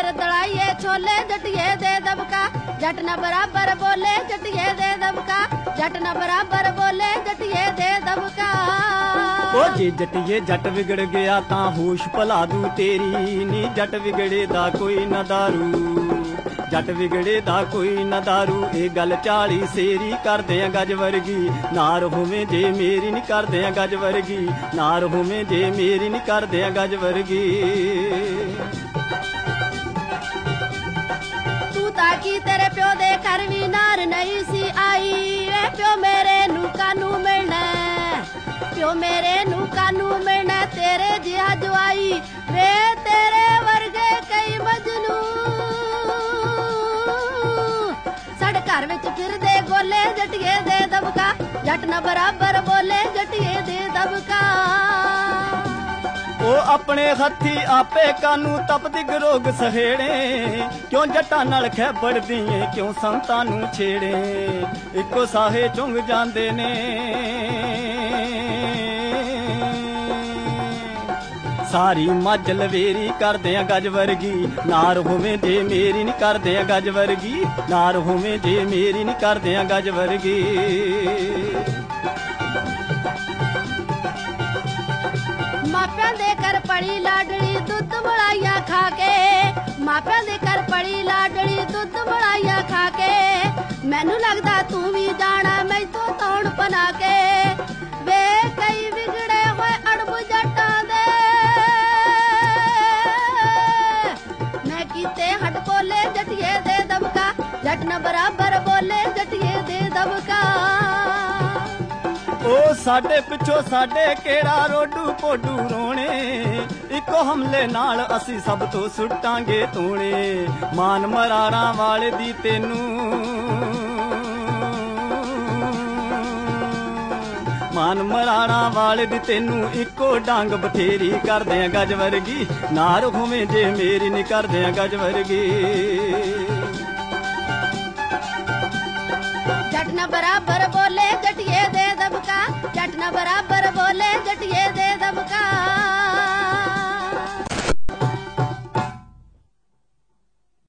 बराबर दड़ाइए छोले जटिए दे दबका, जट न बराबर बोले जटिए दे दबका, जट न बराबर बोले जटिए दे दबका। ओ जे जटिए जट विगड़ गया तां होश भला दू तेरी नी, जट विगड़े दा कोई न दारू, जट विगड़े दा कोई न दारू। ए गल 40 सेरी करदे गज वर्गी, नार होवे जे मेरी नी करदे गज वर्गी, नार होवे जे मेरी नी करदे गज वर्गी। तू ताकि तेरे प्यो दे घर भी नार नहीं सी आई, वे प्यो मेरे नू कानू मिलना, प्यो मेरे नू कानू मिलना, तेरे जिहा जवाई वे तेरे वर्गे कई मजनू। साडे घर विच फिरदे गोले जटिए दे दबका, जट न बराबर बोले जटिए दे दबका। ओ अपने हथी आपे कानू तपदी गरोग सहेड़े, क्यों जट्टां नाल खैबड़दी ऐ क्यों संतां नू छेड़े, इको साहे चुंग जांदे ने सारी मज लवेरी करदे गज वर्गी, नार होवे जे मेरी नी करदे गज वर्गी, नार होवे जे मेरी नी करदे गज वर्गी। मापियां दे कर पड़ी लाडली दुध मलाइया खा के, मापियां दे कर पड़ी लाडली दुध मलाइया खा के, मैनू लगदा तू भी जाना मैं तो तौड़ बना के। वे कई बिगड़े होए अड़ब जट्टां दे, मैं कीते हट बोले जटिए दे दबका, जट न बराबर बोले जटिए दे दबका। ओ साडे पिछो साडे केड़ा रोडू पोडू रोने, इको हमले नाल असी सब तो सुट्टांगे तूने, मान मराड़ा वाले दी तेनू, मान मराड़ा वाले दी तेनू इको डांग बथेरी करदे गज वर्गी, नार होवे जे मेरी नी करदे गज वर्गी। जट न बराबर बोले जटिए दे दबका, जट न बराबर बोले जटिए दे दबका।